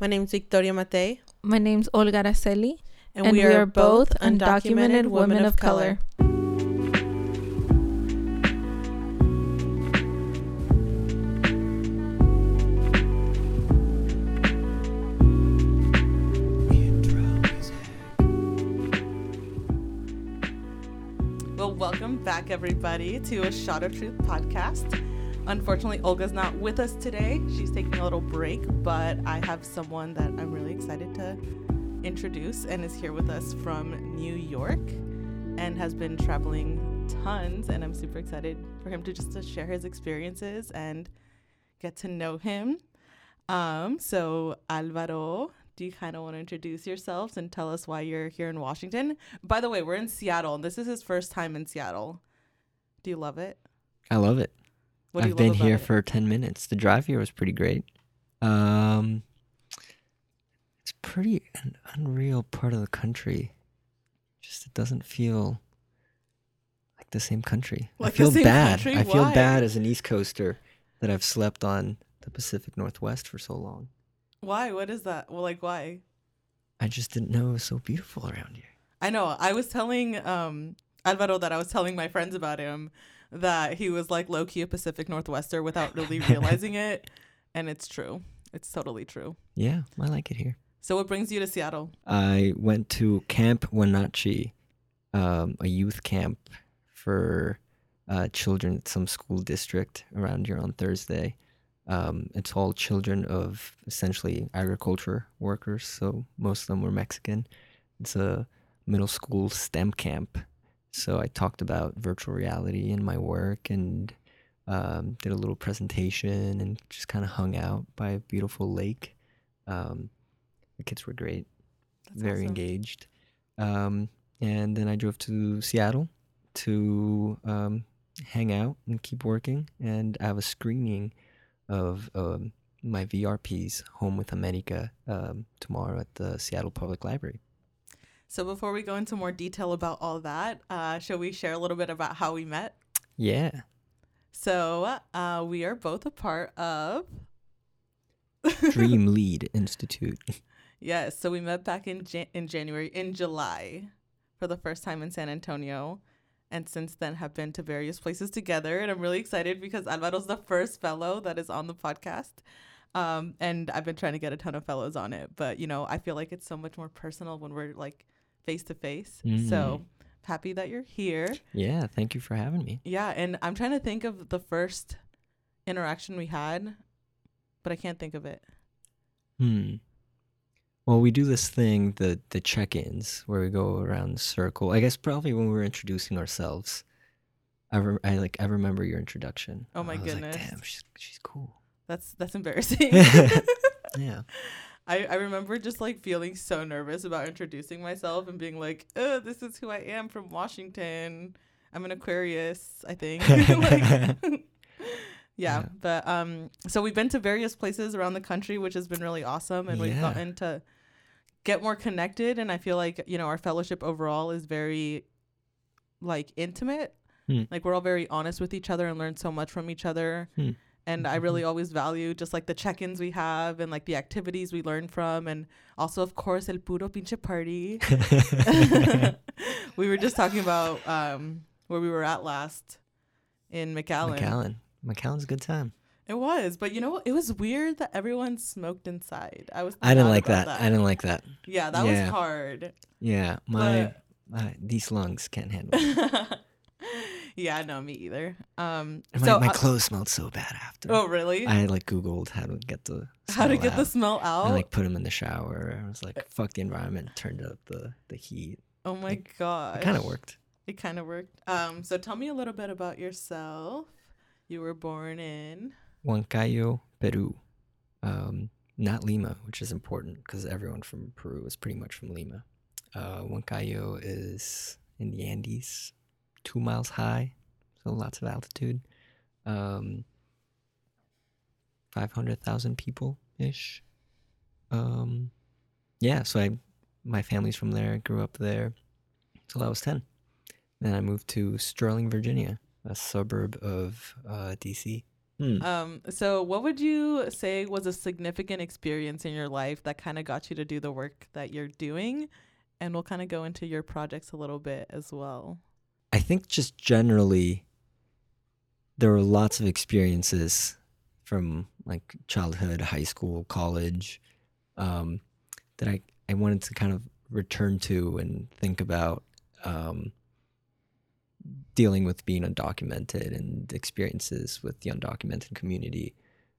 My name's Victoria Matei. My name's Olga Araceli. And we are both undocumented women of color. Well, welcome back, everybody, to a Shot of Truth podcast. Unfortunately, Olga's not with us today. She's taking a little break, but I have someone that I'm really excited to introduce and is here with us from New York and has been traveling tons, and I'm super excited for him to share his experiences and get to know him. So Alvaro, do you kind of want to introduce yourselves and tell us why you're here in Washington? By the way, we're in Seattle, and this is his first time in Seattle. Do you love it? I love it. I've been here for 10 minutes. The drive here was pretty great. It's pretty an unreal part of the country. Just it doesn't feel like the same country. Like I feel bad. Country? I feel Why? bad as an East Coaster that I've slept on the Pacific Northwest for so long. Why? What is that? Well, like, why? I just didn't know it was so beautiful around here. I know. I was telling Alvaro that I was telling my friends about him, that he was like low-key a Pacific Northwester without really realizing it. And it's true. It's totally true. Yeah, I like it here. So what brings you to Seattle? I went to Camp Wenatchee, a youth camp for children at some school district around here on Thursday. It's all children of essentially agriculture workers, so most of them were Mexican. It's a middle school STEM camp. So I talked about virtual reality in my work and did a little presentation and just kind of hung out by a beautiful lake. The kids were great, That's very awesome. engaged. And then I drove to Seattle to hang out and keep working. And I have a screening of my VRP's Home with America tomorrow at the Seattle Public Library. So before we go into more detail about all that, shall we share a little bit about how we met? Yeah. So we are both a part of Dream Lead Institute. Yes. So we met back in July for the first time in San Antonio. And since then have been to various places together. And I'm really excited because Alvaro's the first fellow that is on the podcast. And I've been trying to get a ton of fellows on it. But, you know, I feel like it's so much more personal when we're like face to face. So happy that you're here. Yeah, thank you for having me. Yeah. And I'm trying to think of the first interaction we had, but I can't think of it. Well, we do this thing, the check-ins, where we go around the circle. I guess probably when we were introducing ourselves. I remember your introduction. Oh my goodness. Like, damn, she's cool. That's embarrassing. Yeah. I remember just like feeling so nervous about introducing myself and being like, oh, this is who I am from Washington. I'm an Aquarius, I think. Yeah. But so we've been to various places around the country, which has been really awesome. And we've gotten to get more connected. And I feel like, you know, our fellowship overall is very like intimate. Like we're all very honest with each other and learn so much from each other. And I really always value just like the check-ins we have and like the activities we learn from. And also, of course, el puro pinche party. We were just talking about where we were at last in McAllen. McAllen's a good time. It was. But, you know, it was weird that everyone smoked inside. I didn't like that. I didn't like that. Yeah, that was hard. Yeah, these lungs can't handle it. Yeah, no, me either. My clothes smelled so bad after. Oh, really? I like Googled how to get the smell out. I like put them in the shower. I was like, fuck the environment. Turned up the heat. Oh my gosh. It kind of worked. It kind of worked. So tell me a little bit about yourself. You were born in Huancayo, Peru. Not Lima, which is important because everyone from Peru is pretty much from Lima. Huancayo is in the Andes. 2 miles high, so lots of altitude. 500,000 people-ish. So my family's from there. I grew up there till I was 10. Then I moved to Sterling, Virginia, a suburb of D.C. So what would you say was a significant experience in your life that kind of got you to do the work that you're doing? And we'll kind of go into your projects a little bit as well. I think just generally, there were lots of experiences from like childhood, high school, college, that I wanted to kind of return to and think about dealing with being undocumented and experiences with the undocumented community.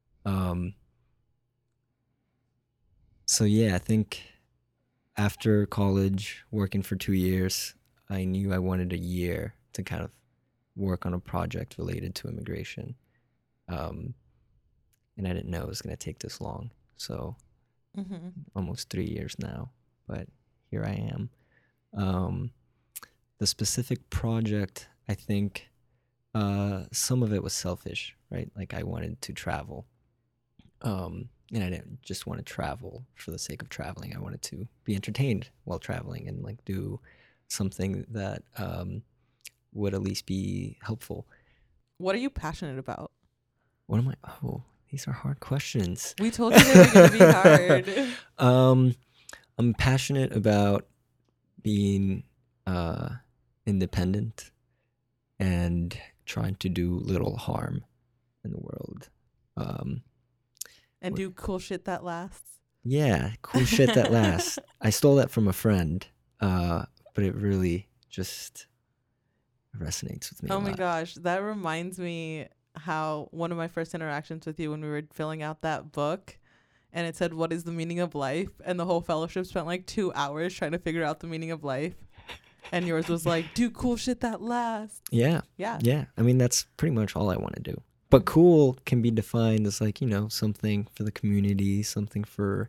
So yeah, I think after college, working for 2 years, I knew I wanted a year to kind of work on a project related to immigration. And I didn't know it was going to take this long. So almost 3 years now, but here I am. The specific project, I think some of it was selfish, right? Like I wanted to travel. And I didn't just want to travel for the sake of traveling. I wanted to be entertained while traveling and like do something that would at least be helpful. What are you passionate about? What am I? Oh, these are hard questions. We told you they were going to be hard. I'm passionate about being independent and trying to do little harm in the world. And do cool shit that lasts. Yeah, cool shit that lasts. I stole that from a friend, but it really just resonates with me. Oh my gosh, that reminds me how one of my first interactions with you when we were filling out that book, and it said, "What is the meaning of life?" And the whole fellowship spent like 2 hours trying to figure out the meaning of life. And yours was like, do cool shit that lasts. Yeah. I mean, that's pretty much all I want to do. But cool can be defined as like, something for the community, something for,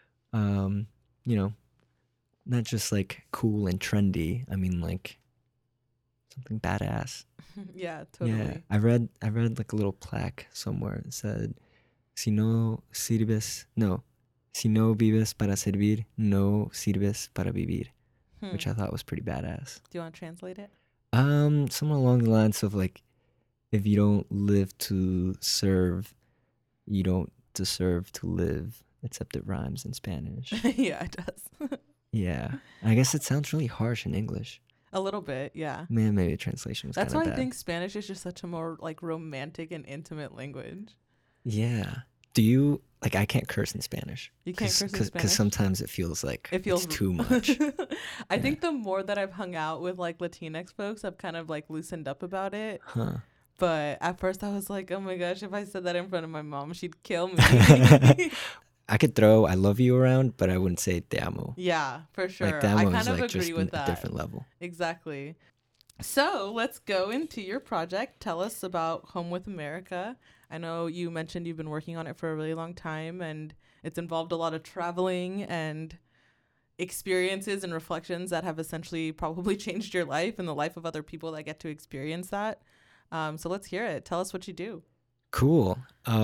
not just like cool and trendy. I mean, like something badass. Yeah, totally. Yeah, I read like a little plaque somewhere that said, si no vives para servir, no sirves para vivir, which I thought was pretty badass. Do you want to translate it? Somewhere along the lines of like, if you don't live to serve, you don't deserve to live, except it rhymes in Spanish. Yeah, it does. Yeah. I guess it sounds really harsh in English. A little bit, yeah. Man, maybe the translation was kind of bad. That's why I think Spanish is just such a more like romantic and intimate language. Yeah. Do you, like, I can't curse in Spanish. You can't curse in Spanish? Because sometimes it feels like it's too much. I think the more that I've hung out with like Latinx folks, I've kind of like loosened up about it. Huh. But at first I was like, oh my gosh, if I said that in front of my mom, she'd kill me. I could throw I love you around, but I wouldn't say te amo. Yeah, for sure. Like, te amo I kind is of like agree just with that. A different level. Exactly. So let's go into your project. Tell us about Home with America. I know you mentioned you've been working on it for a really long time, and it's involved a lot of traveling and experiences and reflections that have essentially probably changed your life and the life of other people that get to experience that. So let's hear it. Tell us what you do. Cool.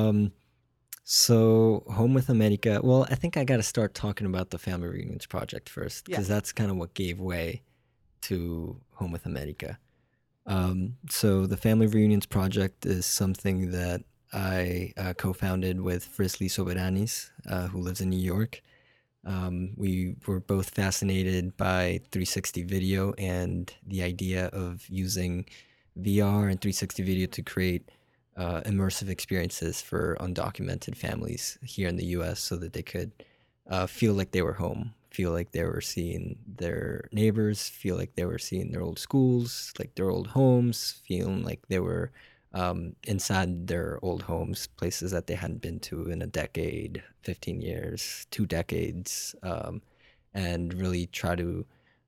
So Home with America, well, I think I got to start talking about the Family Reunions Project first, because that's kind of what gave way to Home with America. So the Family Reunions Project is something that I co-founded with Frisley Soberanis, who lives in New York. We were both fascinated by 360 video and the idea of using VR and 360 video to create immersive experiences for undocumented families here in the U.S. so that they could feel like they were home, feel like they were seeing their neighbors, feel like they were seeing their old schools, like their old homes, feeling like they were inside their old homes, places that they hadn't been to in a decade, 15 years, 2 decades, and really try to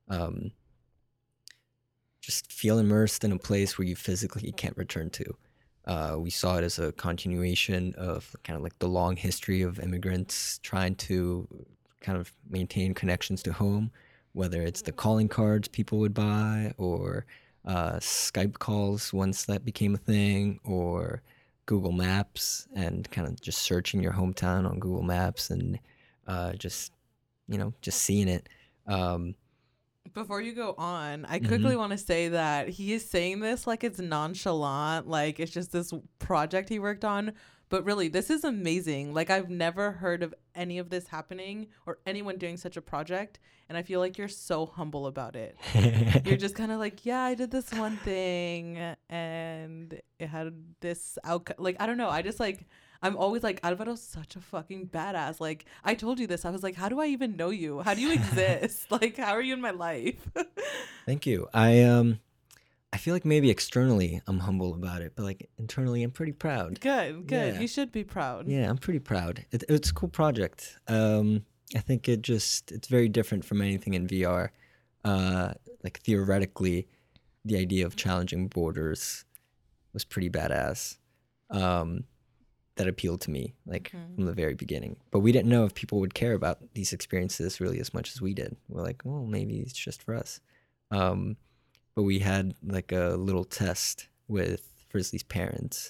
just feel immersed in a place where you physically can't return to. We saw it as a continuation of kind of like the long history of immigrants trying to kind of maintain connections to home, whether it's the calling cards people would buy or Skype calls once that became a thing, or Google Maps and kind of just searching your hometown on Google Maps and just seeing it. Before you go on, I quickly want to say that he is saying this like it's nonchalant, like it's just this project he worked on. But really, this is amazing. Like, I've never heard of any of this happening or anyone doing such a project. And I feel like you're so humble about it. You're just kind of like, yeah, I did this one thing and it had this outcome. Like, I don't know. I just like, I'm always like, Alvaro's such a fucking badass. Like, I told you this. I was like, how do I even know you? How do you exist? Like, how are you in my life? Thank you. I feel like maybe externally I'm humble about it, but like internally I'm pretty proud. Good. Yeah. You should be proud. Yeah, I'm pretty proud. It's a cool project. I think it's very different from anything in VR. Like theoretically, the idea of challenging borders was pretty badass. That appealed to me, like from the very beginning. But we didn't know if people would care about these experiences really as much as we did. We're like, well, maybe it's just for us. But we had like a little test with Frizzly's parents,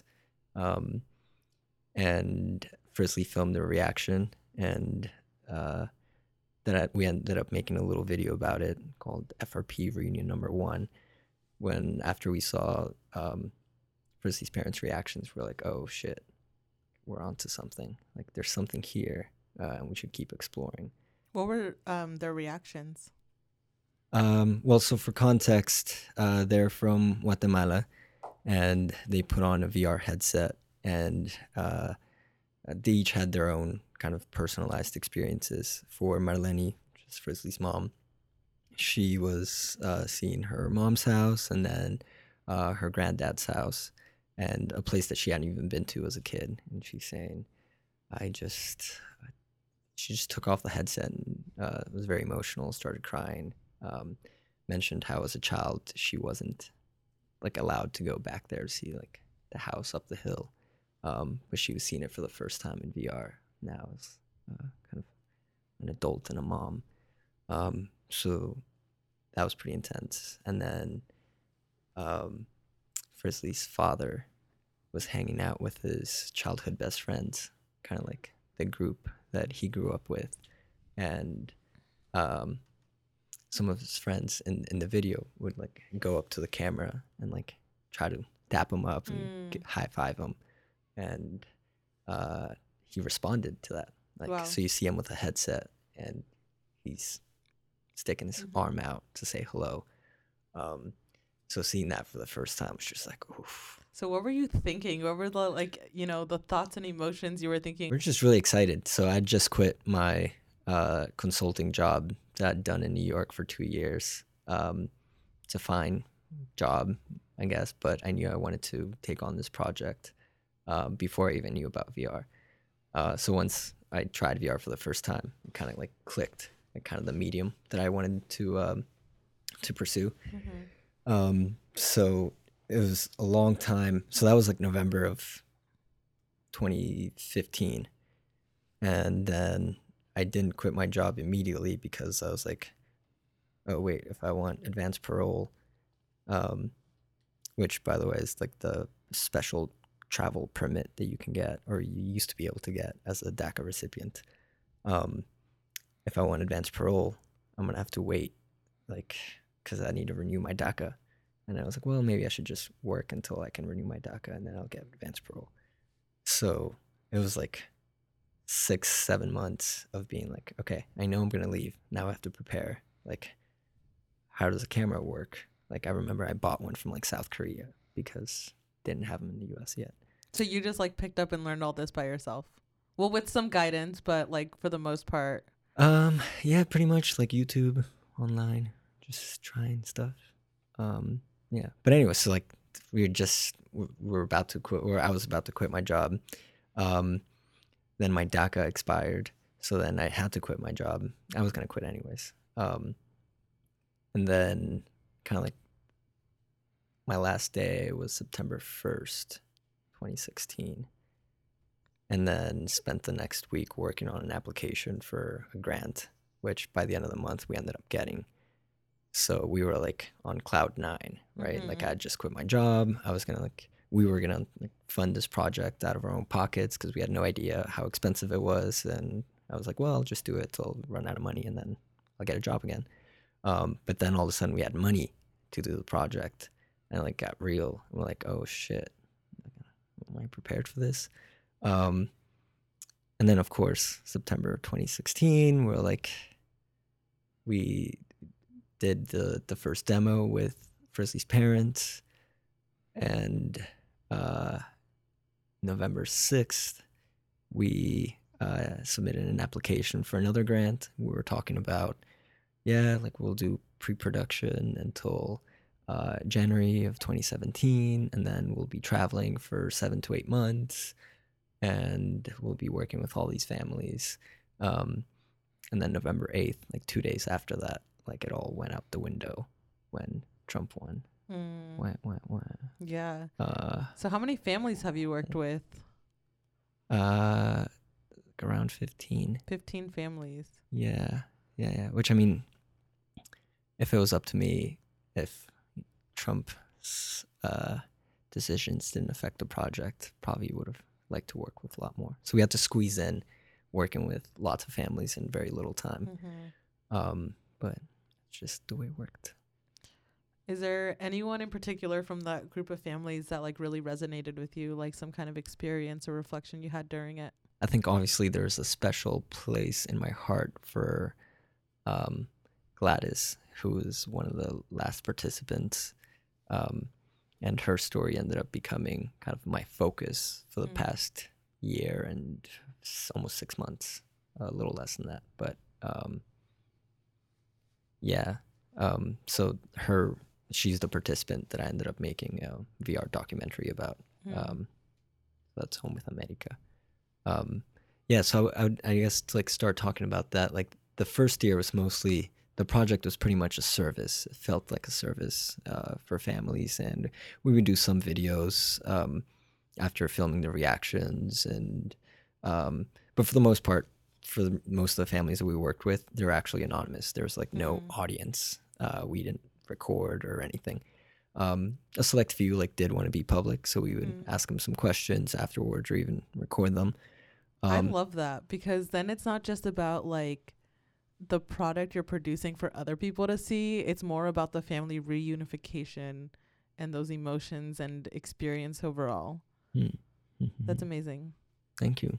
and Frizzly filmed their reaction, and we ended up making a little video about it called FRP Reunion Number 1. When after we saw Frizzly's parents' reactions, we're like, oh shit, we're onto something. Like there's something here, and we should keep exploring. What were their reactions? Well, so for context, they're from Guatemala, and they put on a VR headset, and they each had their own kind of personalized experiences. For Marlene, which is Frizzly's mom, she was seeing her mom's house, and then her granddad's house, and a place that she hadn't even been to as a kid. And she's saying, she just took off the headset and was very emotional, started crying. Mentioned how as a child she wasn't like allowed to go back there to see like the house up the hill, but she was seeing it for the first time in VR now as kind of an adult and a mom. So that was pretty intense. And then Frizzly's father was hanging out with his childhood best friends, kind of like the group that he grew up with, and some of his friends in the video would like go up to the camera and like try to dap him up and high five him, and he responded to that. Like, wow. So you see him with a headset and he's sticking his arm out to say hello. So seeing that for the first time was just like, oof. So what were you thinking? What were the like, the thoughts and emotions you were thinking? We're just really excited. So I just quit my consulting job that I'd done in New York for 2 years. It's a fine job, I guess, but I knew I wanted to take on this project before I even knew about VR. So once I tried VR for the first time, it kind of like clicked, like kind of the medium that I wanted to pursue. So it was a long time. So that was like November of 2015, and then I didn't quit my job immediately because I was like, oh wait, if I want advanced parole, which by the way is like the special travel permit that you can get, or you used to be able to get as a DACA recipient. If I want advanced parole, I'm gonna have to wait, like, because I need to renew my DACA. And I was like, well, maybe I should just work until I can renew my DACA, and then I'll get advanced parole. So it was like 6-7 months of being like, okay, I know I'm gonna leave. Now I have to prepare. Like, how does a camera work? Like, I remember I bought one from like South Korea because didn't have them in the US yet. So you just like picked up and learned all this by yourself? Well, with some guidance, but like for the most part. Yeah, pretty much like YouTube, online, just trying stuff. Yeah, but anyway, so like we're about to quit, or I was about to quit my job. Then my DACA expired, so then I had to quit my job. I was gonna quit anyways. And then kind of like my last day was September 1st, 2016. And then spent the next week working on an application for a grant, which by the end of the month we ended up getting. So we were like on cloud 9, right? Mm-hmm. Like I just quit my job. We were gonna like fund this project out of our own pockets because we had no idea how expensive it was. And I was like, well, I'll just do it till I run out of money and then I'll get a job again. But then all of a sudden we had money to do the project, and it like got real. We're like, oh shit, am I prepared for this? And then of course September 2016, we're like, we did the first demo with Frizzly's parents, and November 6th, we submitted an application for another grant. We were talking about, like we'll do pre-production until January of 2017, and then we'll be traveling for 7 to 8 months, and we'll be working with all these families. And then November 8th, like 2 days after that, like it all went out the window when Trump won. Yeah. So how many families have you worked with? Around 15. 15 families. Yeah. Which, I mean, if it was up to me, if Trump's decisions didn't affect the project, probably would have liked to work with a lot more. So we had to squeeze in working with lots of families in very little time. But it's just the way it worked. Is there anyone in particular from that group of families that like really resonated with you, like some kind of experience or reflection you had during it? I think obviously there's a special place in my heart for Gladys, who was one of the last participants. And her story ended up becoming kind of my focus for the past year and almost 6 months, a little less than that. But so she's the participant that I ended up making a VR documentary about. That's Home with America. So I guess to like start talking about that, like the first year was mostly, the project was pretty much a service. It felt like a service for families, and we would do some videos after filming the reactions, and but for the most part, for most of the families that we worked with, they're actually anonymous. There's like no audience. We didn't record or anything. A select few like did want to be public, so we would ask them some questions afterwards or even record them. I love that, because then it's not just about like the product you're producing for other people to see. It's more about the family reunification and those emotions and experience overall. That's amazing. Thank you.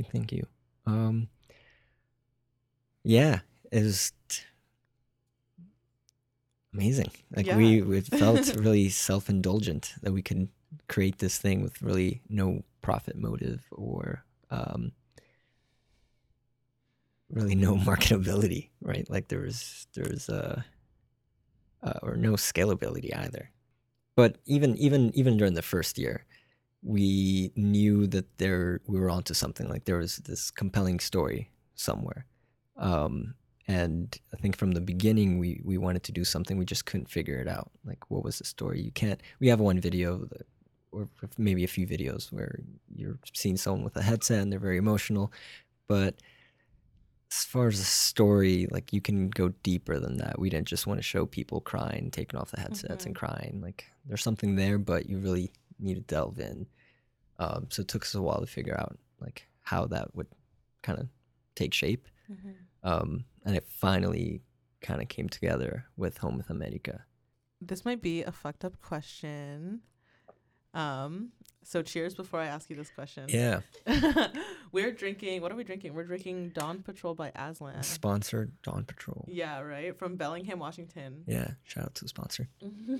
Yeah, it was amazing. Like we felt really self-indulgent that we could create this thing with really no profit motive or really no marketability, right? Like there was or no scalability either. But even during the first year, we knew that we were onto something. Like there was this compelling story somewhere. And I think from the beginning, we wanted to do something. We just couldn't figure it out. Like, what was the story? We have one video or maybe a few videos where you're seeing someone with a headset and they're very emotional. But as far as the story, like you can go deeper than that. We didn't just want to show people crying, taking off the headsets and crying. Like there's something there, but you really need to delve in. So it took us a while to figure out like how that would kind of take shape. And it finally kind of came together with Home with America. This might be a fucked up question. So cheers before I ask you this question. Yeah. We're drinking, what are we drinking? We're drinking Dawn Patrol by Aslan. Sponsored Dawn Patrol. Yeah, right? From Bellingham, Washington. Yeah, shout out to the sponsor.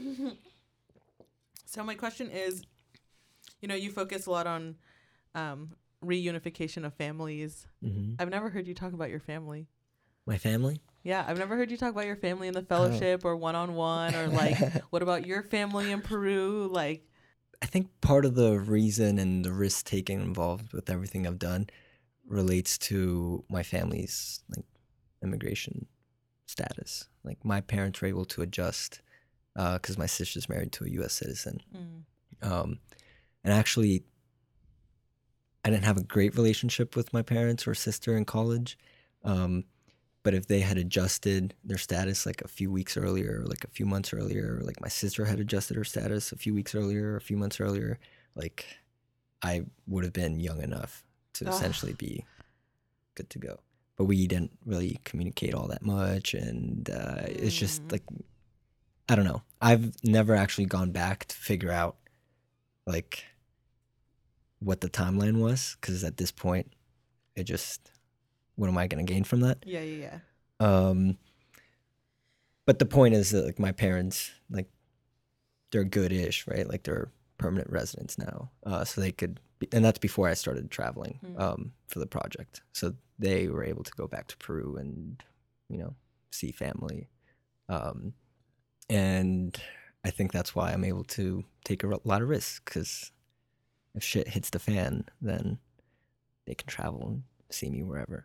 So my question is, you focus a lot on reunification of families. I've never heard you talk about your family. My family? Yeah, I've never heard you talk about your family in the fellowship or one-on-one or like, what about your family in Peru? Like, I think part of the reason and the risk taking involved with everything I've done relates to my family's like immigration status. Like my parents were able to adjust because my sister's married to a U.S. citizen. And actually, I didn't have a great relationship with my parents or sister in college. But if they had adjusted their status like a few weeks earlier, or like a few months earlier, or like my sister had adjusted her status a few weeks earlier, or a few months earlier, like I would have been young enough to essentially be good to go. but we didn't really communicate all that much, and it's just like, I don't know. I've never actually gone back to figure out like what the timeline was, because at this point, it just, what am I going to gain from that? Yeah. But the point is that like my parents, like, they're good-ish, right? Like they're permanent residents now, so they could, and that's before I started traveling for the project. So they were able to go back to Peru and, you know, see family. And I think that's why I'm able to take a lot of risks, because if shit hits the fan, then they can travel and see me wherever.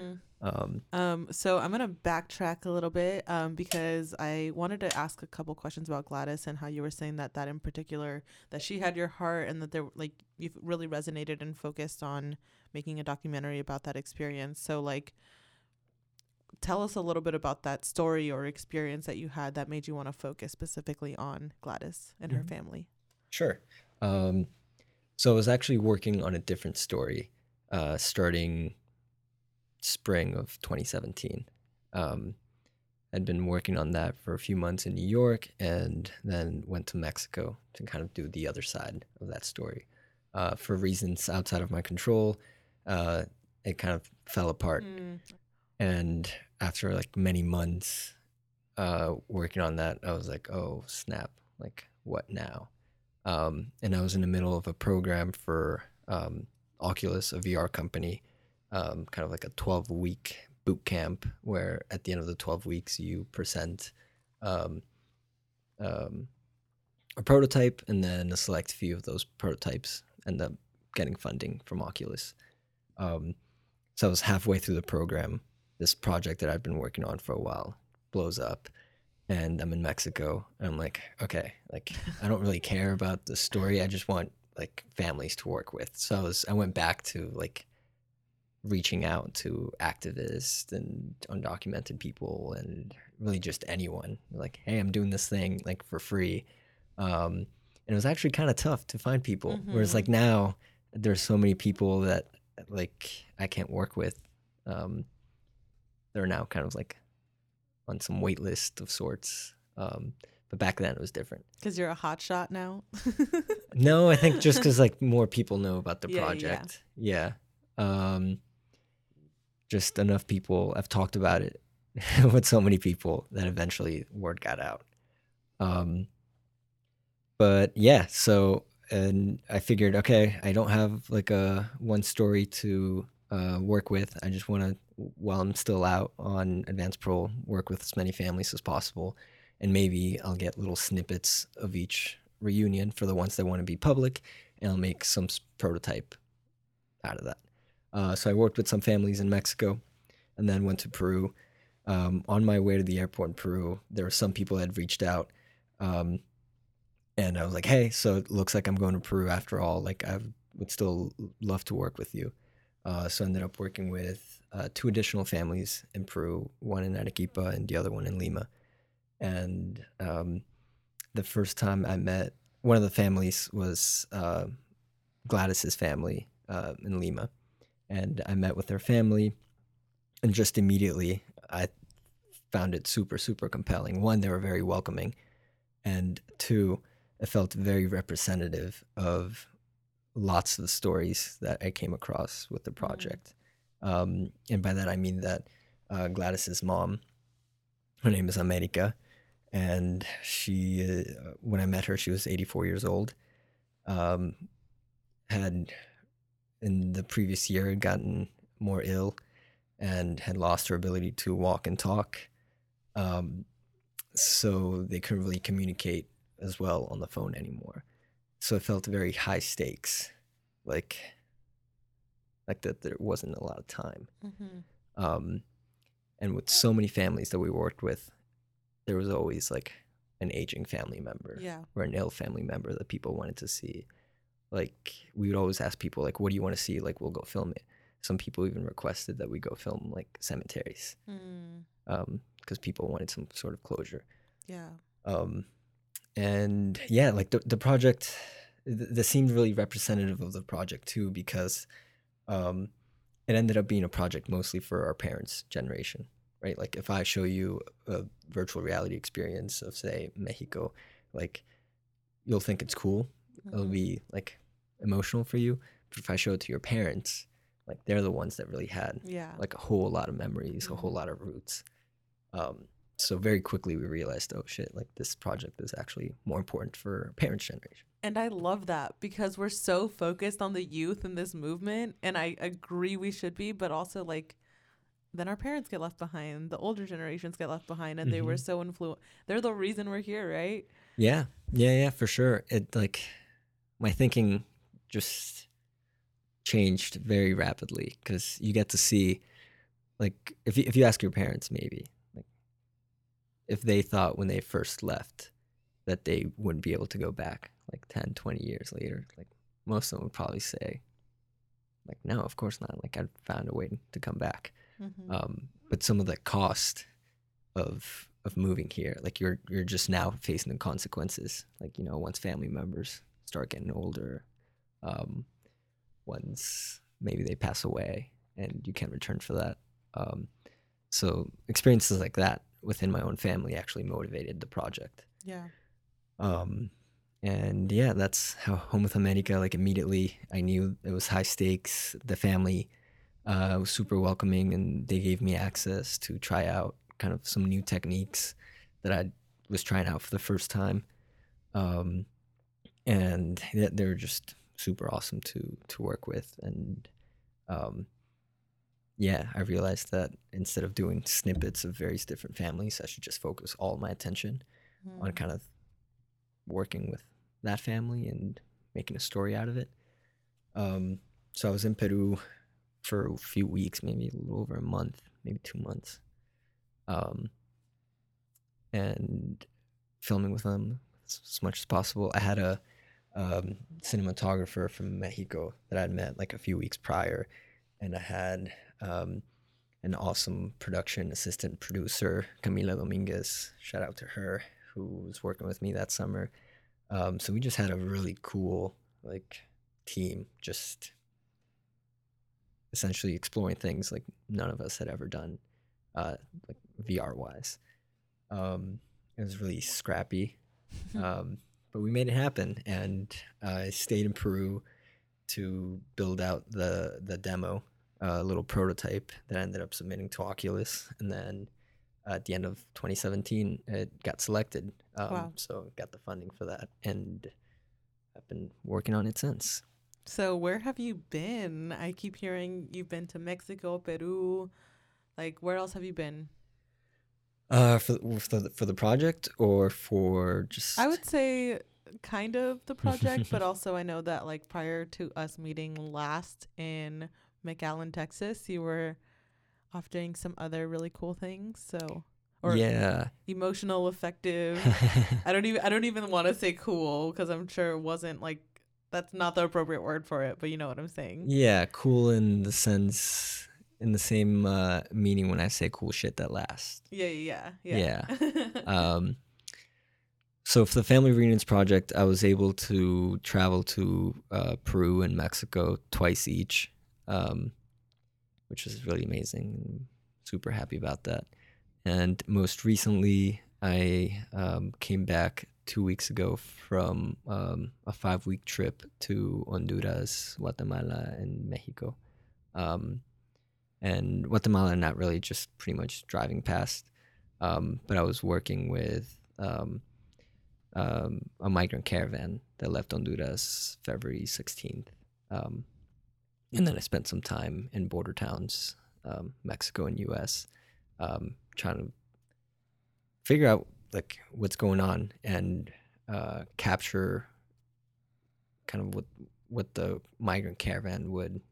So I'm gonna backtrack a little bit because I wanted to ask a couple questions about Gladys and how you were saying that in particular, that she had your heart, and that there, like, you've really resonated and focused on making a documentary about that experience. So like, tell us a little bit about that story or experience that you had that made you want to focus specifically on Gladys and her family. Sure. So I was actually working on a different story starting spring of 2017. I'd been working on that for a few months in New York, and then went to Mexico to kind of do the other side of that story. For reasons outside of my control, it kind of fell apart. And after like many months working on that, I was like, oh snap, like what now? And I was in the middle of a program for Oculus, a VR company, kind of like a 12-week boot camp, where at the end of the 12 weeks you present a prototype, and then a select few of those prototypes end up getting funding from Oculus. So I was halfway through the program. This project that I've been working on for a while blows up, and I'm in Mexico, and I'm like, okay, like I don't really care about the story. I just want like families to work with. So I went back to like reaching out to activists and undocumented people, and really just anyone, like, hey, I'm doing this thing like for free. And it was actually kind of tough to find people. Whereas like now there's so many people that like I can't work with. They're now kind of like on some wait list of sorts. But back then it was different. Because you're a hotshot now? No, I think just because like more people know about the project. Yeah. Just enough people have talked about it with so many people that eventually word got out. But yeah, so, and I figured, okay, I don't have like a one story to work with. I just want to, while I'm still out on advanced parole, work with as many families as possible. And maybe I'll get little snippets of each reunion for the ones that want to be public, and I'll make some prototype out of that. So I worked with some families in Mexico, and then went to Peru. On my way to the airport in Peru, there were some people that had reached out, and I was like, hey, so it looks like I'm going to Peru after all. Like, I would still love to work with you. So I ended up working with 2 additional families in Peru, one in Arequipa and the other one in Lima. And the first time I met one of the families was Gladys's family in Lima. And I met with their family, and just immediately I found it super, super compelling. 1, they were very welcoming, and 2, it felt very representative of lots of the stories that I came across with the project. And by that I mean that Gladys's mom, her name is America, and she, when I met her, she was 84 years old, had in the previous year had gotten more ill and had lost her ability to walk and talk. So they couldn't really communicate as well on the phone anymore. So it felt very high stakes, like that there wasn't a lot of time. And with so many families that we worked with, there was always like an aging family member or an ill family member that people wanted to see. Like, we would always ask people, like, what do you want to see? Like, we'll go film it. Some people even requested that we go film like cemeteries, because people wanted some sort of closure. And yeah, like the project, this seemed really representative of the project too, because it it ended up being a project mostly for our parents' generation, right? Like if I show you a virtual reality experience of, say, Mexico, like you'll think it's cool. It'll be like emotional for you. But if I show it to your parents, like they're the ones that really had like a whole lot of memories, a whole lot of roots. So very quickly we realized, oh shit, like this project is actually more important for parents' generation. And I love that because we're so focused on the youth in this movement, and I agree we should be, but also like then our parents get left behind, the older generations get left behind, and they were so they're the reason we're here, right? Yeah, for sure. It like my thinking just changed very rapidly because you get to see, like if you ask your parents, maybe like if they thought when they first left that they wouldn't be able to go back like 10, 20 years later, like most of them would probably say like, no, of course not. Like I found a way to come back. But some of the cost of moving here, like you're just now facing the consequences, like, you know, once family members start getting older, once maybe they pass away and you can't return for that. So experiences like that within my own family actually motivated the project. And yeah, that's how Home with America, like immediately I knew it was high stakes. The family was super welcoming, and they gave me access to try out kind of some new techniques that I was trying out for the first time. And they were just super awesome to work with. And yeah, I realized that instead of doing snippets of various different families, I should just focus all my attention on kind of working with that family and making a story out of it. So I was in Peru for a few weeks, maybe a little over a month, maybe 2 months, and filming with them as much as possible. I had a cinematographer from Mexico that I'd met like a few weeks prior, and I had an awesome production assistant producer, Camila Dominguez, shout out to her, who was working with me that summer. So we just had a really cool like team, just essentially exploring things like none of us had ever done, like VR wise. It was really scrappy, but we made it happen, and I stayed in Peru to build out the demo, a little prototype that I ended up submitting to Oculus, and then at the end of 2017, it got selected. So got the funding for that, and I've been working on it since. So where have you been? I keep hearing you've been to Mexico, Peru. Like, where else have you been? For the project, or for just? I would say kind of the project, but also I know that like prior to us meeting last in McAllen, Texas, you were off doing some other really cool things. So, or emotional, effective. I don't even want to say cool because I'm sure it wasn't like, that's not the appropriate word for it, but you know what I'm saying. Yeah, cool in the sense, in the same meaning when I say cool shit that lasts. Yeah. So for the Family Reunions project, I was able to travel to Peru and Mexico twice each, which is really amazing. I'm super happy about that. And most recently, I came back 2 weeks ago from a 5-week trip to Honduras, Guatemala, and Mexico. And Guatemala, not really, just pretty much driving past. But I was working with a migrant caravan that left Honduras February 16th. And then I spent some time in border towns, Mexico and U.S., trying to figure out like what's going on and capture kind of what the migrant caravan would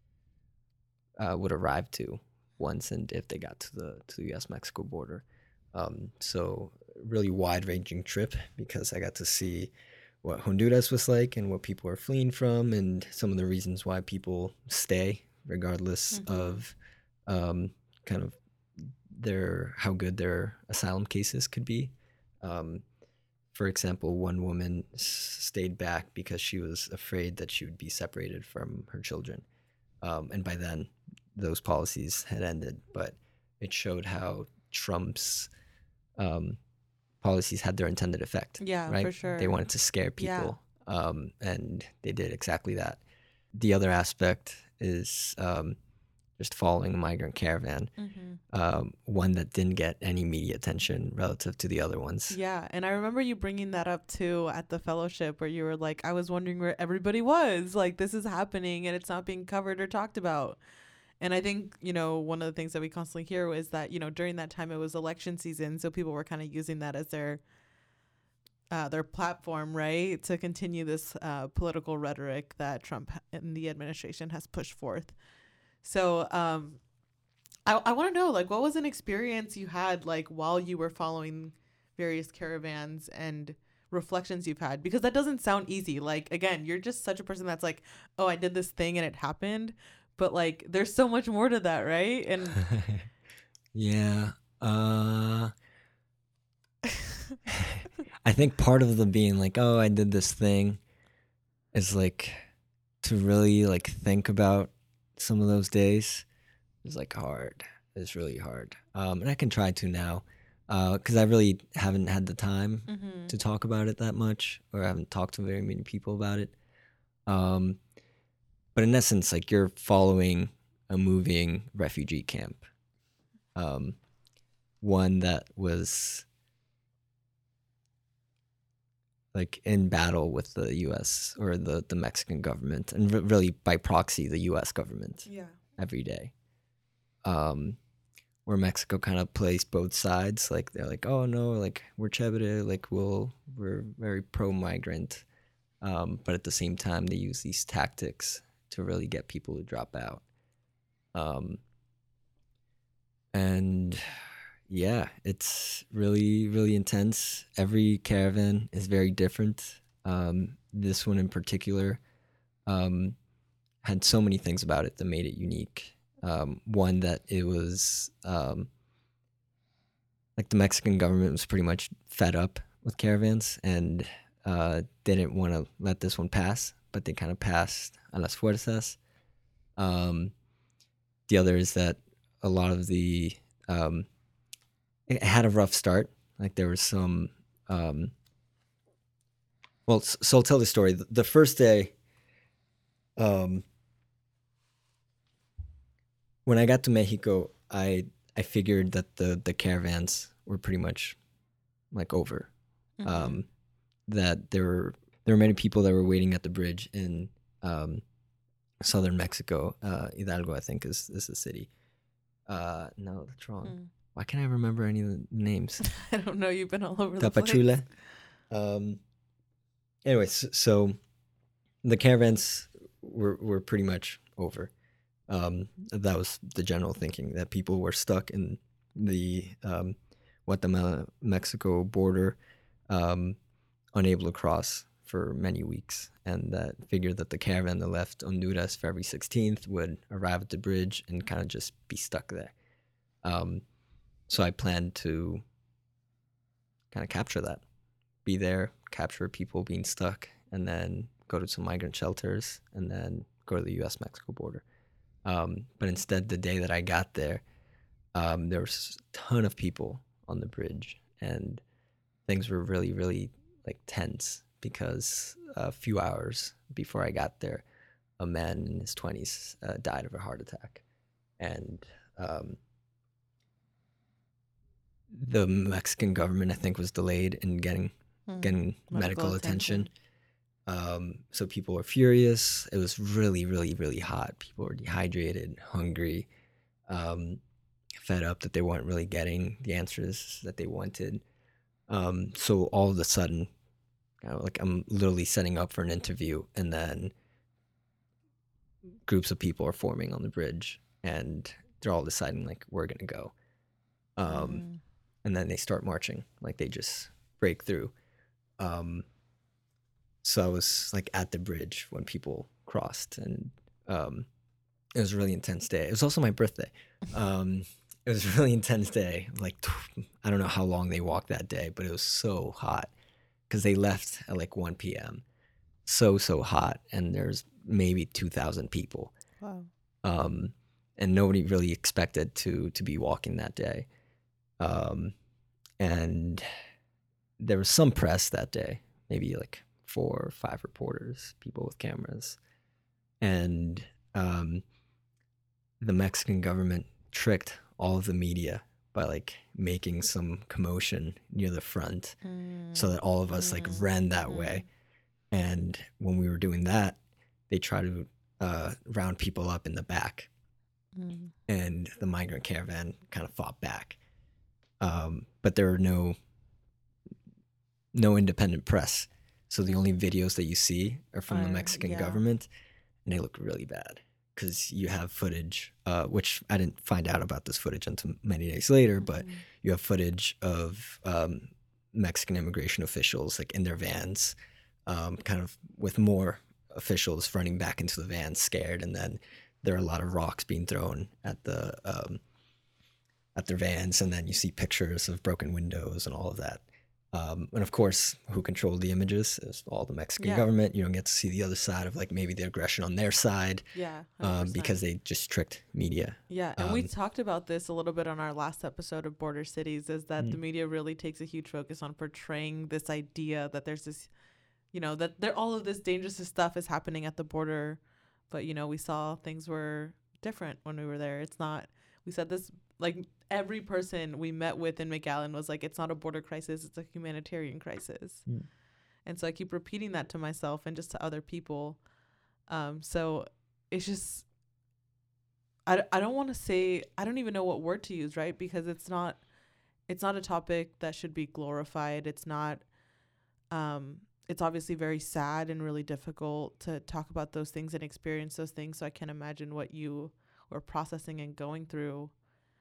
arrive to once and if they got to the U.S.-Mexico border. So really wide-ranging trip because I got to see what Honduras was like and what people are fleeing from and some of the reasons why people stay regardless of kind of how good their asylum cases could be. For example, one woman stayed back because she was afraid that she would be separated from her children. And by then, those policies had ended, but it showed how Trump's policies had their intended effect. Yeah, right? for sure. They wanted to scare Yeah. people, and they did exactly that. The other aspect is just following a migrant caravan, one that didn't get any media attention relative to the other ones. Yeah, and I remember you bringing that up too at the fellowship, where you were like, I was wondering where everybody was. Like, this is happening and it's not being covered or talked about. And I think, one of the things that we constantly hear is that, during that time it was election season, so people were kind of using that as their platform, right, to continue this political rhetoric that Trump and the administration has pushed forth. So I want to know, like, what was an experience you had, like, while you were following various caravans, and reflections you've had? Because that doesn't sound easy. Like, again, you're just such a person that's like, oh, I did this thing and it happened. But, like, there's so much more to that, right? And yeah. I think part of the being like, oh, I did this thing is, like, to really, like, think about some of those days is, like, hard. It's really hard. And I can try to now, because I really haven't had the time to talk about it that much, or I haven't talked to very many people about it. But in essence, like, you're following a moving refugee camp, one that was, like, in battle with the U.S. or the Mexican government, and really by proxy the U.S. government. yeah, Every day, where Mexico kind of plays both sides. Like, they're like, oh no, like, we're chévere, like, we're very pro-migrant, but at the same time they use these tactics to really get people to drop out. And yeah, it's really, really intense. Every caravan is very different. This one in particular had so many things about it that made it unique. One, that it was like, the Mexican government was pretty much fed up with caravans and didn't want to let this one pass, but they kind of passed a las fuerzas. The other is that a lot of the it had a rough start. Like, there was some well, so I'll tell the story. The first day, when I got to Mexico, I figured that the caravans were pretty much, like, over. That there were many people that were waiting at the bridge in southern Mexico. Hidalgo, I think, is the city. No, that's wrong. Why can't I remember any of the names? I don't know. You've been all over the place. Tapachula. Anyway, so the caravans were pretty much over. That was the general thinking, that people were stuck in the Guatemala-Mexico border, unable to cross for many weeks, and that figured that the caravan that left Honduras February 16th would arrive at the bridge and kind of just be stuck there. So I planned to kind of capture that, be there, capture people being stuck, and then go to some migrant shelters, and then go to the U.S.-Mexico border. But instead, the day that I got there, there was a ton of people on the bridge, and things were really, really, like, tense, because a few hours before I got there, a man in his 20s died of a heart attack. And the Mexican government, I think, was delayed in getting medical attention. So people were furious. It was really, really, really hot. People were dehydrated, hungry, fed up that they weren't really getting the answers that they wanted. So all of a sudden, like, I'm literally setting up for an interview, and then groups of people are forming on the bridge, and they're all deciding, like, we're gonna go. And then they start marching, like, they just break through. So I was, like, at the bridge when people crossed, and it was a really intense day. It was also my birthday. It was a really intense day. Like, I don't know how long they walked that day, but it was so hot, because they left at, like, 1 p.m. So hot, and there's maybe 2,000 people. Wow. and nobody really expected to be walking that day. And there was some press that day, maybe like 4 or 5 reporters, people with cameras, and the Mexican government tricked all of the media by like making some commotion near the front so that all of us like ran that way. And when we were doing that, they tried to round people up in the back, and the migrant caravan kind of fought back. But there were no independent press, so the only videos that you see are from the Mexican government, and they look really bad because you have footage, which I didn't find out about this footage until many days later, but you have footage of Mexican immigration officials like in their vans, kind of with more officials running back into the van scared, and then there are a lot of rocks being thrown at the at their vans, and then you see pictures of broken windows and all of that. And of course, who controlled the images is all the Mexican government. You don't get to see the other side of like maybe the aggression on their side, because they just tricked media. Yeah, and we talked about this a little bit on our last episode of Border Cities, is that the media really takes a huge focus on portraying this idea that there's this, that there all of this dangerous stuff is happening at the border, but we saw things were different when we were there. It's not. We said this, like, every person we met with in McAllen was like, it's not a border crisis, it's a humanitarian crisis. And so I keep repeating that to myself and just to other people. So it's just, I don't want to say, I don't even know what word to use, right? Because it's not a topic that should be glorified. It's not, it's obviously very sad and really difficult to talk about those things and experience those things. So I can't imagine what you were processing and going through.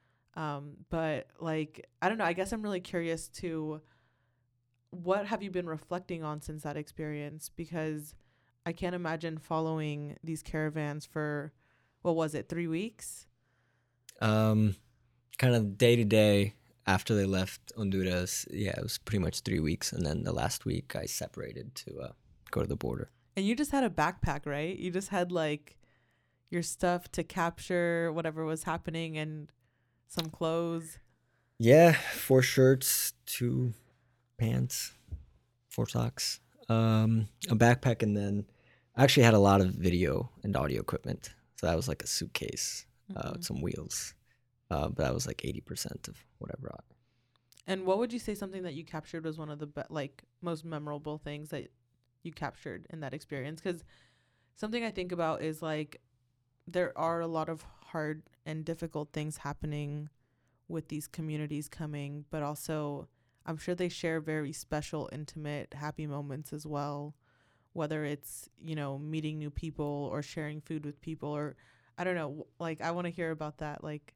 But like, I don't know, I guess I'm really curious to, what have you been reflecting on since that experience? Because I can't imagine following these caravans for, what was it, 3 weeks? Kind of day to day after they left Honduras. Yeah, it was pretty much 3 weeks. And then the last week I separated to go to the border. And you just had a backpack, right? You just had like your stuff to capture whatever was happening and some clothes. Yeah, 4 shirts, 2 pants, 4 socks, a backpack, and then I actually had a lot of video and audio equipment. So that was like a suitcase with some wheels. But that was like 80% of what I brought. And what would you say something that you captured was one of the most memorable things that you captured in that experience? Because something I think about is like, there are a lot of hard and difficult things happening with these communities coming, but also I'm sure they share very special, intimate, happy moments as well, whether it's, meeting new people or sharing food with people, or I don't know, like, I want to hear about that. Like,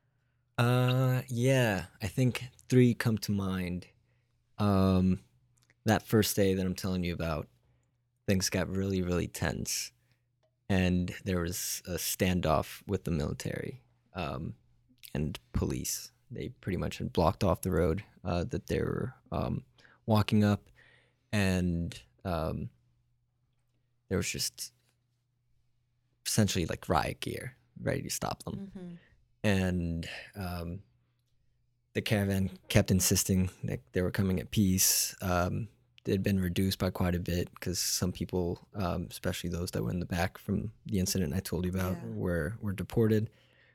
yeah, I think 3 come to mind. That first day that I'm telling you about, things got really, really tense. And there was a standoff with the military and police. They pretty much had blocked off the road that they were walking up. And there was just essentially like riot gear ready to stop them. And the caravan kept insisting that they were coming at peace. It had been reduced by quite a bit because some people, especially those that were in the back from the incident I told you about, were deported.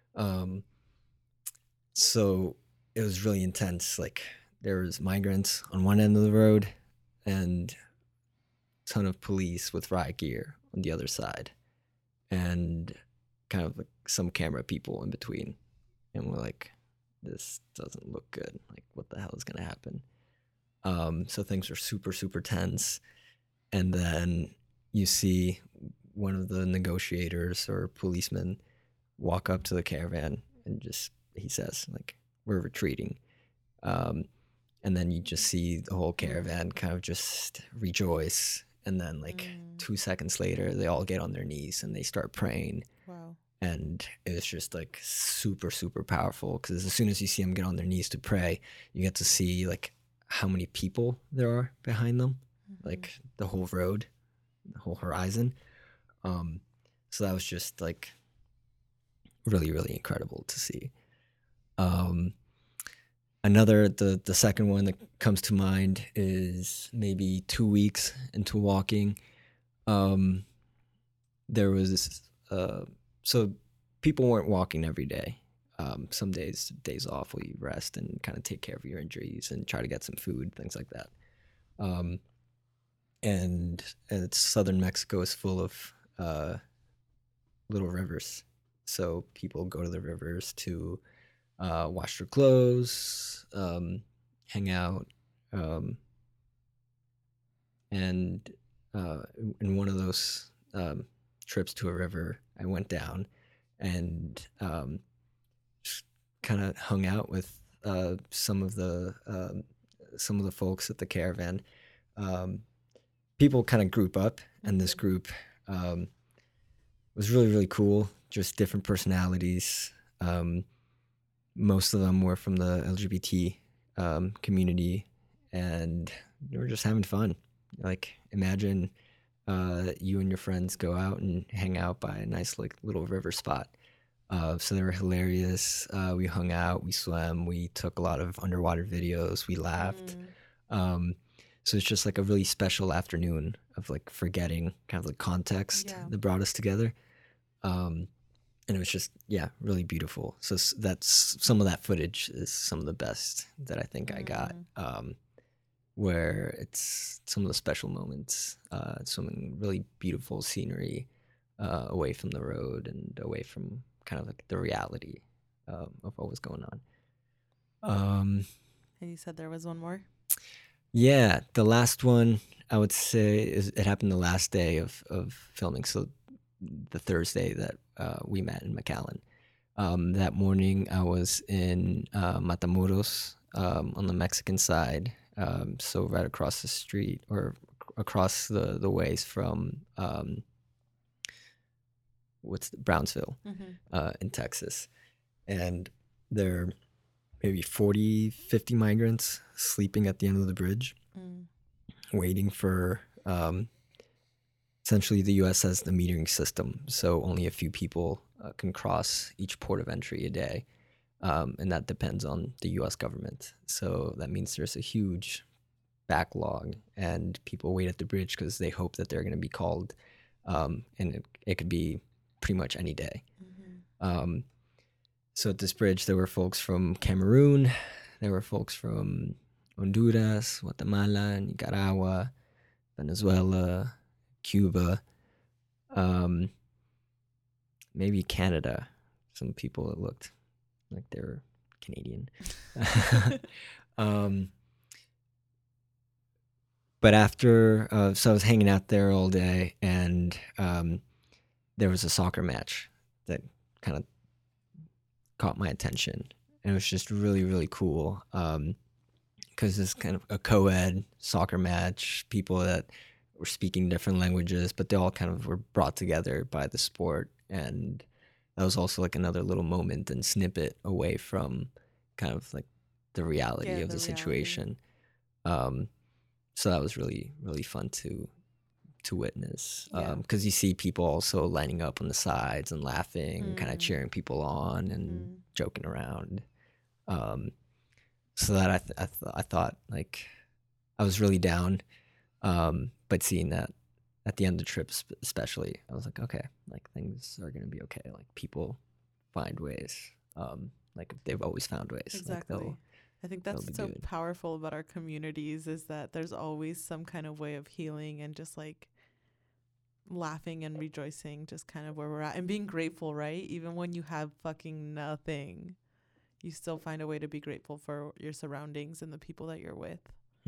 So it was really intense. Like, there was migrants on one end of the road and a ton of police with riot gear on the other side, and kind of like some camera people in between. And we're like, this doesn't look good. Like, what the hell is going to happen? So things are super, super tense. And then you see one of the negotiators or policemen walk up to the caravan and he says, like, we're retreating. And then you just see the whole caravan kind of just rejoice. And then 2 seconds later, they all get on their knees and they start praying. Wow. And it's just like super, super powerful, because as soon as you see them get on their knees to pray, you get to see like how many people there are behind them, like the whole road, the whole horizon. So that was just like really, really incredible to see. Another, the second one that comes to mind is maybe 2 weeks into walking. There was this, so people weren't walking every day. Some days off where you rest and kind of take care of your injuries and try to get some food, things like that. And it's southern Mexico is full of little rivers, so people go to the rivers to wash their clothes, hang out, and in one of those trips to a river, I went down and just kind of hung out with some of the folks at the caravan. People kind of group up, and this group was really, really cool. Just different personalities. Most of them were from the LGBT community, and they were just having fun. Like, imagine you and your friends go out and hang out by a nice like little river spot. So they were hilarious. We hung out, we swam, we took a lot of underwater videos, we laughed. So it's just like a really special afternoon of like forgetting kind of the context that brought us together. And it was just, really beautiful. So that's some of that footage is some of the best that I think I got, where it's some of the special moments, some really beautiful scenery away from the road and away from kind of like the reality of what was going on. And you said there was one more? Yeah, the last one I would say is it happened the last day of filming. So the Thursday that we met in McAllen. That morning I was in Matamoros on the Mexican side. So right across the street or across the ways from Brownsville in Texas. And there are maybe 40, 50 migrants sleeping at the end of the bridge, waiting for, essentially the U.S. has the metering system, so only a few people can cross each port of entry a day, and that depends on the U.S. government. So that means there's a huge backlog, and people wait at the bridge because they hope that they're going to be called, and it could be pretty much any day. So at this bridge, there were folks from Cameroon, there were folks from Honduras, Guatemala, Nicaragua, Venezuela, Cuba, maybe Canada. Some people that looked like they were Canadian. But after, so I was hanging out there all day, and there was a soccer match that kind of caught my attention. And it was just really, really cool because it's kind of a co-ed soccer match, people that were speaking different languages, but they all kind of were brought together by the sport. And that was also like another little moment and snippet away from kind of like the reality of the situation. So that was really, really fun to witness, because you see people also lining up on the sides and laughing, kind of cheering people on and joking around. So that I thought like I was really down, but seeing that at the end of the trip especially, I was like, okay, like things are gonna be okay. Like people find ways, like they've always found ways. Exactly. Like I think that's so good. powerful about our communities is that there's always some kind of way of healing and just like laughing and rejoicing just kind of where we're at and being grateful, right? Even when you have fucking nothing, you still find a way to be grateful for your surroundings and the people that you're with.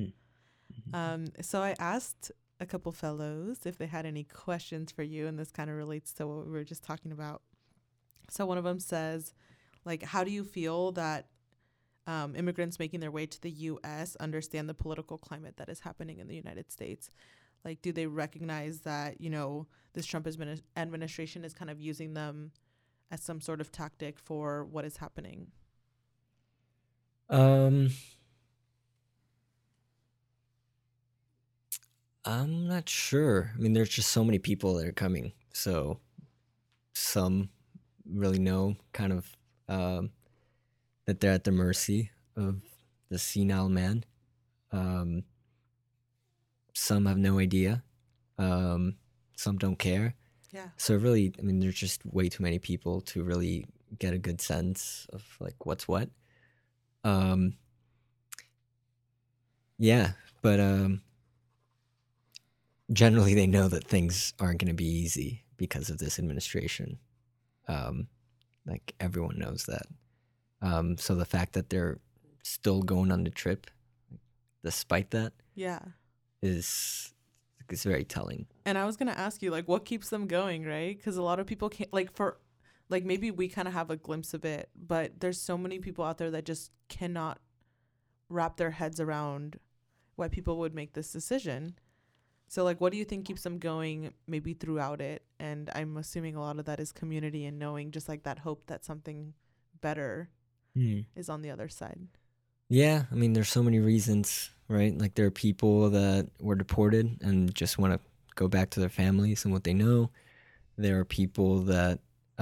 So I asked a couple fellows if they had any questions for you, and this kind of relates to what we were just talking about. So one of them says, like, how do you feel that immigrants making their way to the U.S. understand the political climate that is happening in the United States? Like, do they recognize that, you know, this Trump administration is kind of using them as some sort of tactic for what is happening? I'm not sure. I mean, there's just so many people that are coming. So some really know kind of that they're at the mercy of the senile man. Um, some have no idea. Some don't care. Yeah. So really, I mean, there's just way too many people to really get a good sense of like what's what. Um, yeah, but generally they know that things aren't going to be easy because of this administration. Like everyone knows that. So the fact that they're still going on the trip, despite that, Yeah. is very telling. And I was gonna ask you, like, what keeps them going, right? Because a lot of people can't, like maybe we kind of have a glimpse of it, but there's so many people out there that just cannot wrap their heads around why people would make this decision. So, like, what do you think keeps them going, maybe throughout it? And I'm assuming a lot of that is community and knowing, just like that hope that something better is on the other side. Yeah, I mean, there's so many reasons, right? Like there are people that were deported and just want to go back to their families and what they know. There are people that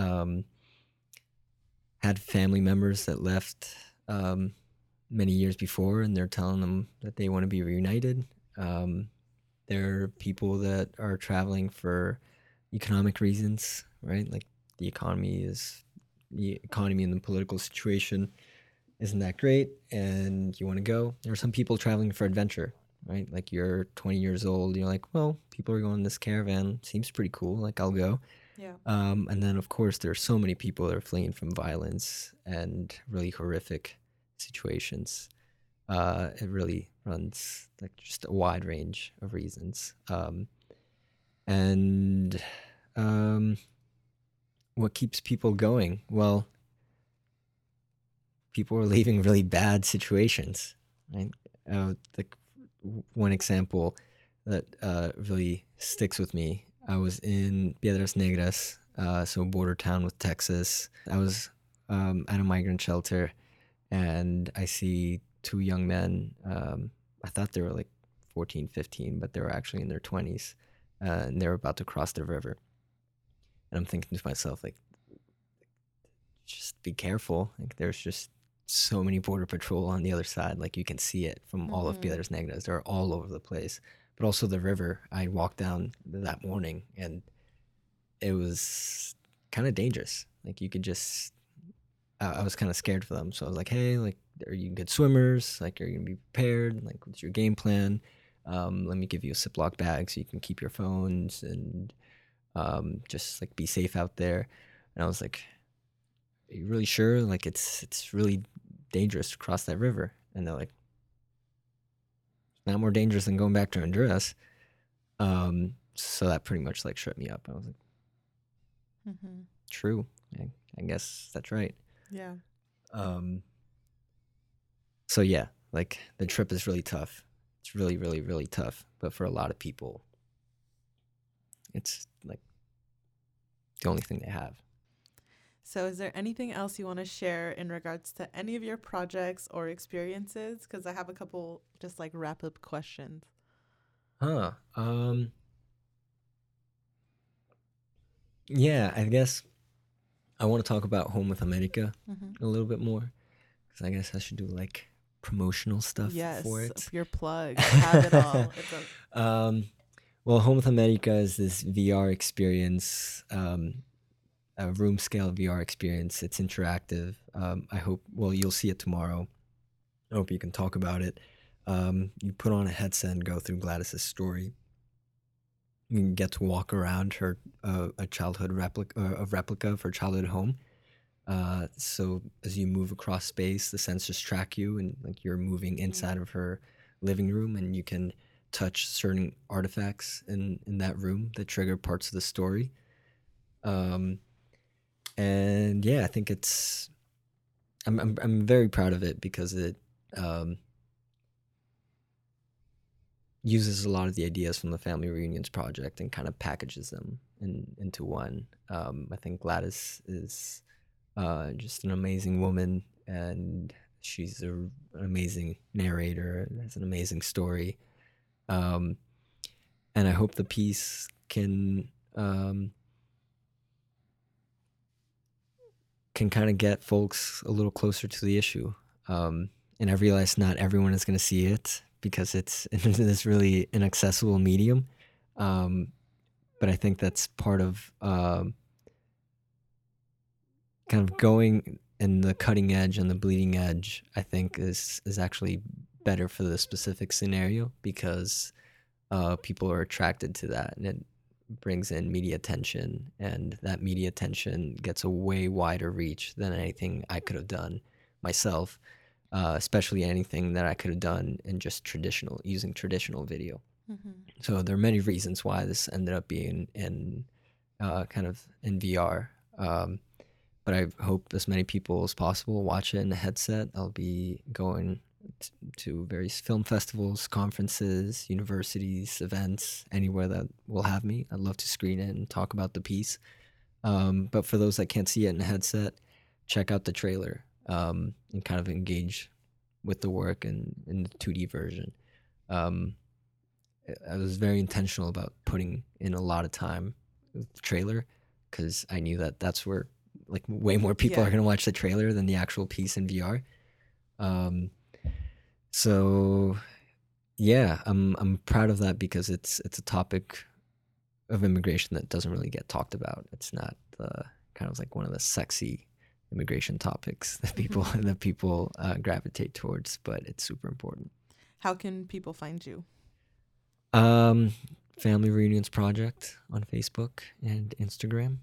had family members that left many years before, and they're telling them that they want to be reunited. There are people that are traveling for economic reasons, right? Like the economy and the political situation isn't that great, and you want to go. There are some people traveling for adventure, right? Like you're 20 years old, you're like, well, people are going on this caravan, seems pretty cool, like I'll go. Yeah. And then of course there's so many people that are fleeing from violence and really horrific situations. It really runs like just a wide range of reasons. And what keeps people going? Well, people are leaving really bad situations, right? Like one example that really sticks with me. I was in Piedras Negras, so border town with Texas. I was at a migrant shelter, and I see two young men. I thought they were like 14, 15, but they were actually in their 20s, and they were about to cross the river. And I'm thinking to myself, like, just be careful. Like, there's just so many border patrol on the other side. Like, you can see it from all of Piedras Negras. They're all over the place. But also the river. I walked down that morning, and it was kind of dangerous. Like, you could just... I was kind of scared for them. So I was like, hey, like, are you good swimmers? Like, are you going to be prepared? Like, what's your game plan? Let me give you a Ziploc bag so you can keep your phones and just, like, be safe out there. And I was like, are you really sure? Like, it's really dangerous to cross that river. And they're like, it's not more dangerous than going back to Honduras. So that pretty much, like, shut me up. I was like, true. I guess that's right. Yeah. So yeah, like the trip is really tough. It's really, really, really tough. But for a lot of people, it's like the only thing they have. So is there anything else you want to share in regards to any of your projects or experiences? Because I have a couple just like wrap up questions. Yeah, I guess I want to talk about Home with America a little bit more, because I guess I should do like promotional stuff for it. Yes, your plug. Have it all. Well, Home with America is this VR experience, a room scale VR experience. It's interactive. I hope, well, you'll see it tomorrow. I hope you can talk about it. You put on a headset and go through Gladys's story. You get to walk around her a replica of her childhood home. So as you move across space, the sensors track you, and like you're moving inside of her living room, and you can touch certain artifacts in that room that trigger parts of the story. And yeah, I think I'm very proud of it because it uses a lot of the ideas from the Family Reunions Project and kind of packages them into one. I think Gladys is just an amazing woman, and she's an amazing narrator and has an amazing story. And I hope the piece can can kind of get folks a little closer to the issue. And I realize not everyone is going to see it because it's in this really inaccessible medium. But I think that's part of kind of going in the cutting edge and the bleeding edge, I think is actually better for the specific scenario because people are attracted to that, and it brings in media attention, and that media attention gets a way wider reach than anything I could have done myself, especially anything that I could have done in just using traditional video. Mm-hmm. So there are many reasons why this ended up being in kind of in VR. But I hope as many people as possible watch it in a headset. I'll be going to various film festivals, conferences, universities, events, anywhere that will have me. I'd love to screen it and talk about the piece. But for those that can't see it in a headset, check out the trailer and kind of engage with the work in the 2D version. I was very intentional about putting in a lot of time with the trailer because I knew that that's where like way more people are going to watch the trailer than the actual piece in VR. So yeah, I'm proud of that because it's a topic of immigration that doesn't really get talked about. It's not kind of like one of the sexy immigration topics that people gravitate towards, but it's super important. How can people find you? Family Reunions Project on Facebook and Instagram.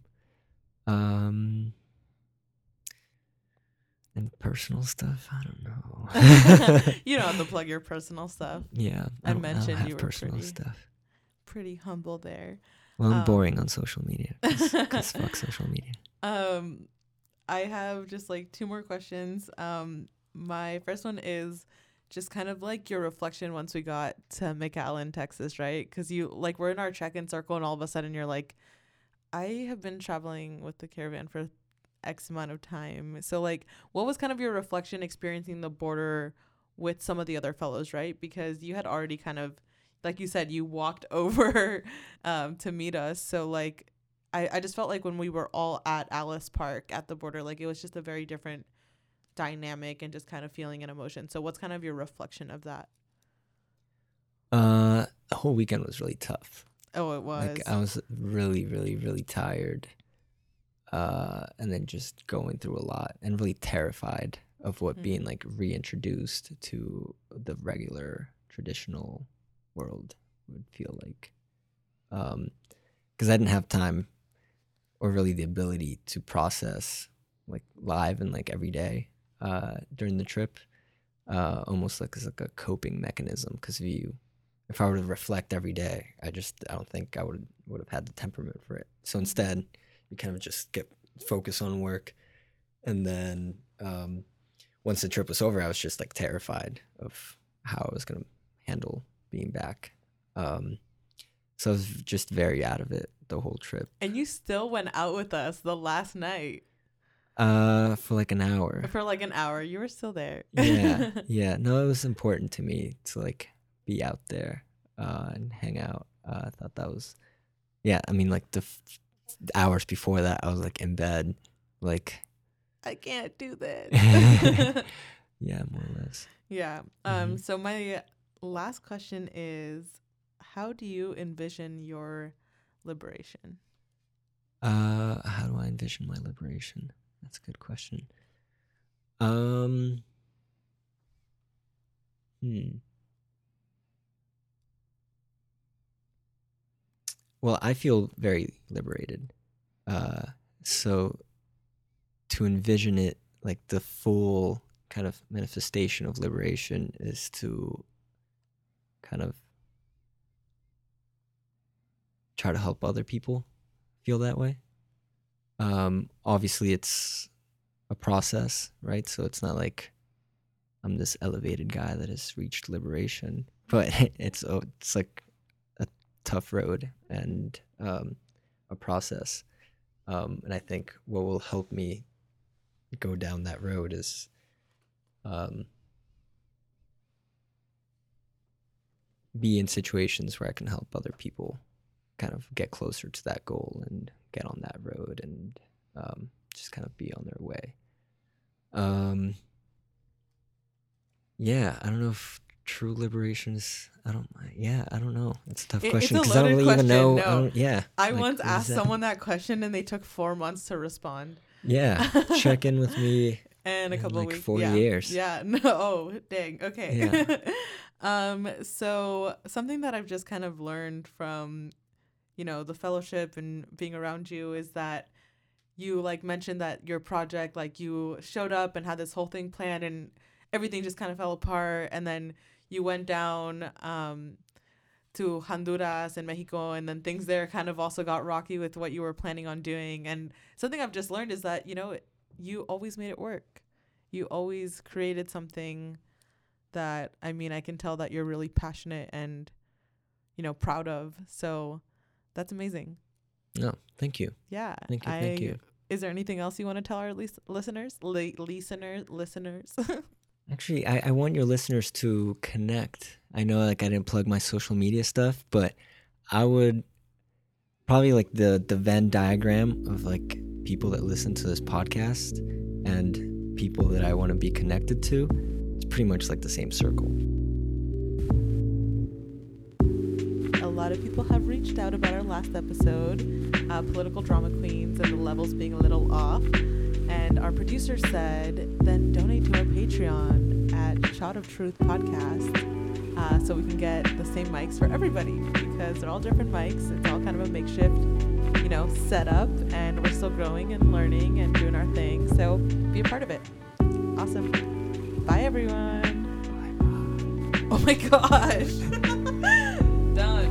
And personal stuff, I don't know. You don't have to plug your personal stuff. Yeah, I mentioned you were personal stuff. Pretty humble there. Well, I'm boring on social media because fuck social media. I have just like 2 more questions. My first one is just kind of like your reflection once we got to McAllen, Texas, right? Because you like we're in our check-in circle and all of a sudden you're like, I have been traveling with the caravan for X amount of time. So like, what was kind of your reflection experiencing the border with some of the other fellows, right? Because you had already kind of, like you said, you walked over to meet us. So like, I just felt like when we were all at Alice Park at the border, like it was just a very different dynamic and just kind of feeling and emotion. So what's kind of your reflection of that? The whole weekend was really tough. Oh, it was. Like I was really, really, really tired. And then just going through a lot and really terrified of what being like reintroduced to the regular traditional world would feel like. Because I didn't have time or really the ability to process like live and like every day during the trip, almost like as like a coping mechanism. Because if I were to reflect every day, I don't think I would have had the temperament for it. So instead, you kind of just get focus on work, and then once the trip was over, I was just like terrified of how I was gonna handle being back. So I was just very out of it the whole trip. And you still went out with us the last night. For like an hour. For like an hour, you were still there. Yeah. No, it was important to me to like be out there and hang out. I thought that was, yeah. I mean, like the hours before that, I was like in bed, like I can't do this. Yeah, more or less. Yeah. So my last question is, how do you envision your liberation? How do I envision my liberation? That's a good question. Well, I feel very liberated. So to envision it, like the full kind of manifestation of liberation is to kind of try to help other people feel that way. Obviously it's a process, right? So it's not like I'm this elevated guy that has reached liberation, but it's like a tough road and a process. And I think what will help me go down that road is be in situations where I can help other people kind of get closer to that goal and get on that road and just kind of be on their way. Yeah, I don't know if true liberation is. I don't know. It's a tough question It's a because I don't loaded really even know. question. I like, once what asked is that? someone that question and they took 4 months to respond. Yeah, check in with me And a in couple of like weeks. 4 years. Yeah. No. Oh, dang. Okay. Yeah. So something that I've just kind of learned from, the fellowship and being around you is that you like mentioned that your project, like you showed up and had this whole thing planned and everything just kind of fell apart. And then you went down to Honduras and Mexico, and then things there kind of also got rocky with what you were planning on doing. And something I've just learned is that, you always made it work. You always created something that, I can tell that you're really passionate and, proud of. So that's amazing. No, thank you. Yeah. Thank you. Is there anything else you want to tell our listeners? Listeners? Actually, I want your listeners to connect. I know like I didn't plug my social media stuff, but I would probably like the Venn diagram of like people that listen to this podcast and people that I want to be connected to. It's pretty much like the same circle. A lot of people have reached out about our last episode, Political Drama Queens, and the levels being a little off. And our producer said, then donate to our Patreon at Shot of Truth Podcast, so we can get the same mics for everybody, because they're all different mics. It's all kind of a makeshift, setup, and we're still growing and learning and doing our thing. So be a part of it. Awesome. Bye, everyone. Bye. Oh my gosh. Done.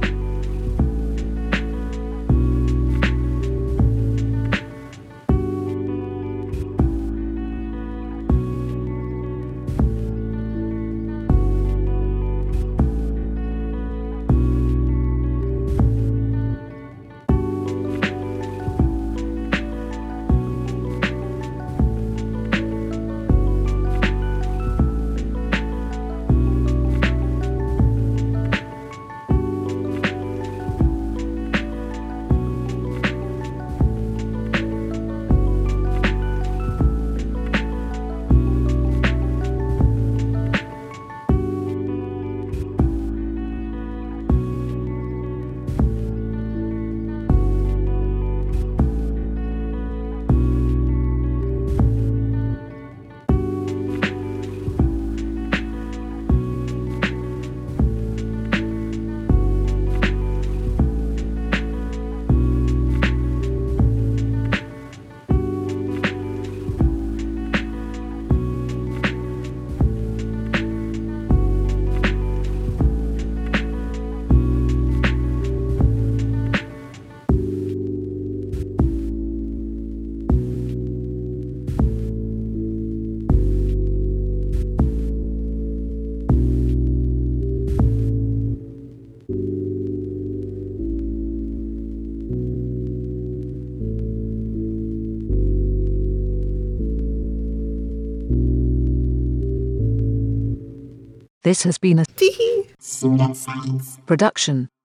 This has been a Pseudoscience production.